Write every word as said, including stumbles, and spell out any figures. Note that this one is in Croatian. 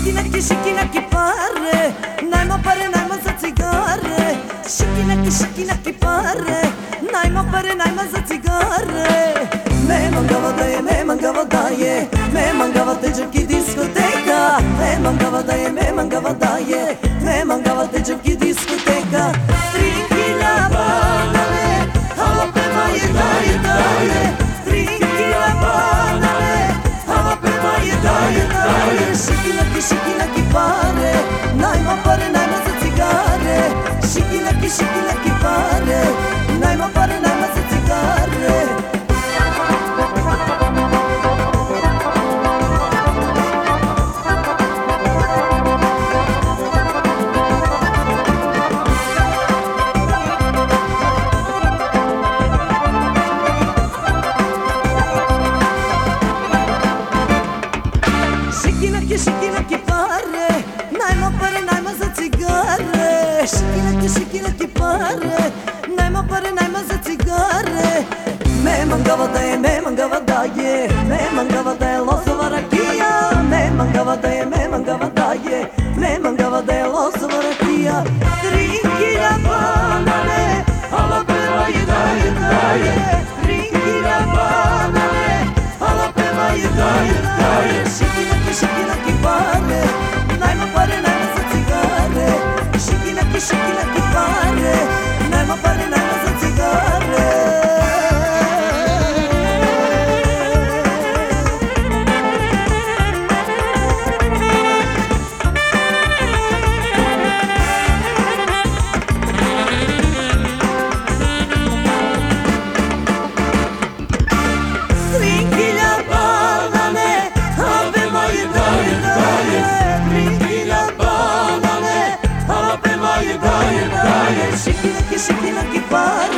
Šiki neki, šiki neki pare, najmo pare, najmo za cigare. Šiki neki, šiki neki pare, najmo pare, najmo za cigare. Nemam ga vodaje, nemam ga vodaje, nemam ga vodeđevki diskoteka. Nemam ga vodaje, nemam ga vodaje, nemam ga vodeđevki diskoteka. Tri kila banane, halo pevaje, daje, daje. Tri kila banane, halo pevaje, daje, daje. Šiki neki, šiki neki pare, najmo pare, najmo za cigare. Šiki neki, šiki neki pare, najmo pare, najmo za cigare. Šiki neki, šiki neki pare, najmo pare, najmo za cigare. Šiki neki, šiki neki pare, najmo pare, najmo za cigare. Memam ga vodaje, memam ga vodaje, memam ga vodaje losova rakija. Memam ga vodaje, memam ga vodaje, memam ga vodaje losova rakija. Tri kila banane, halo pevaje, daje, daje. Tri kila banane, halo pevaje, daje, daje. Šiki neki, šiki neki pare, najmo pare, najmo za cigare. Šiki neki, šiki neki pare, najmo pare, najmo za cigare. Tri kila banane, ave moje, daje, daje. Tri kila banane, ave moje, daje, daje. Šiki neki, šiki neki pare.